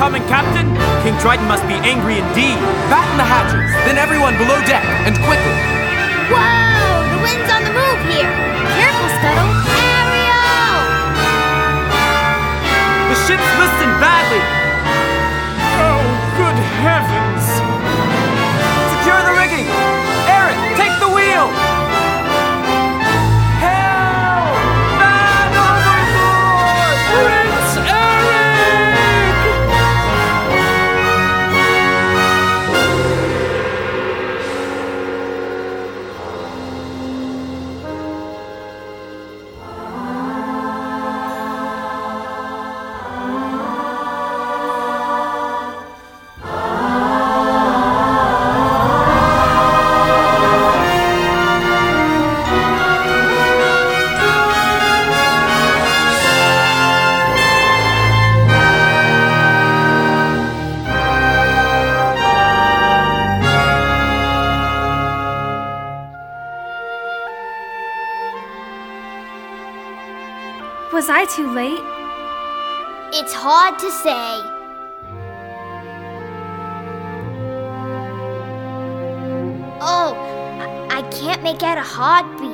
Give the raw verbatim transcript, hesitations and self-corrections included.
coming, Captain! King Triton must be angry indeed. Batten the hatches, then everyone below deck, and quickly. Whoa! The wind's on the move here! Careful, Scuttle! Ariel! The ship's listed badly! Oh, good heavens! Secure the rigging! Eric, take the wheel! Help! Man overboard! Prince Eric! Was I too late? It's hard to say. Oh, I, I can't make out a heartbeat.